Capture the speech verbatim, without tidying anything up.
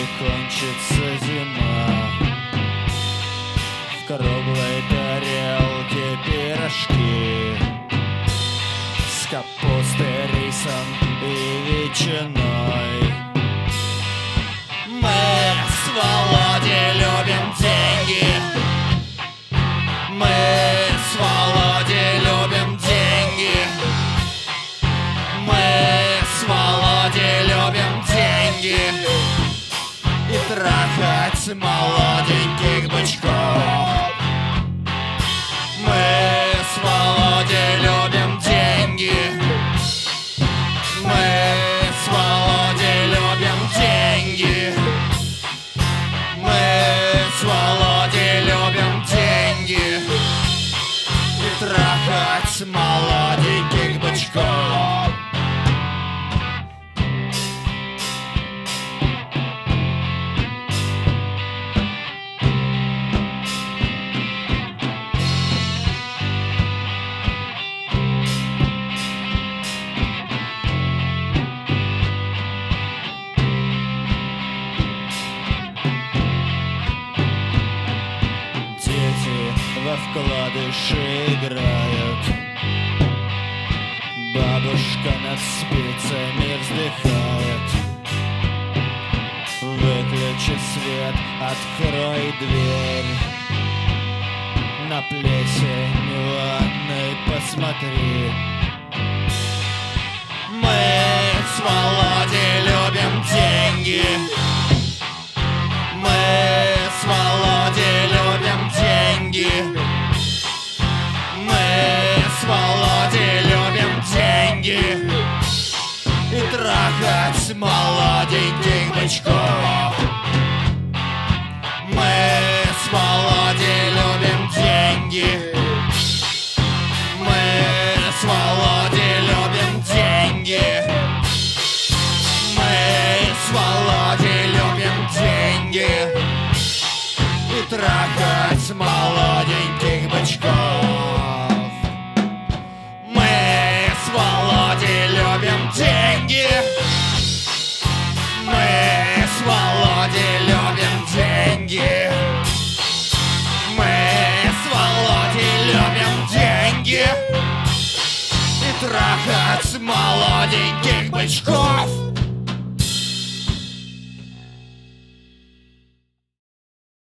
Скорее кончится зима. В круглой тарелке пирожки с капустой, рисом и ветчиной. Мы с Володей любим деньги. Мы с Володей любим деньги. Мы с Володей любим деньги и трахать молоденьких бычков. Мы с Володей любим деньги. Мы с Володей любим деньги. Мы с Володей любим деньги и трахать молоденьких бычков. Во вкладыши играют. Бабушка над спицами вздыхает. Выключи свет, открой дверь. На плесень в ванной посмотри. Мы с Володей любим деньги. Мы с Володей любим деньги. Мы с Володей любим деньги и трахать молоденьких бычков. Мы с Володей любим деньги. Мы с Володей любим деньги. Мы с Володей любим деньги и трахать молоденьких бычков. Мы с Володей любим деньги. Мы с Володей любим деньги. Мы с Володей любим деньги и трахать молоденьких бычков.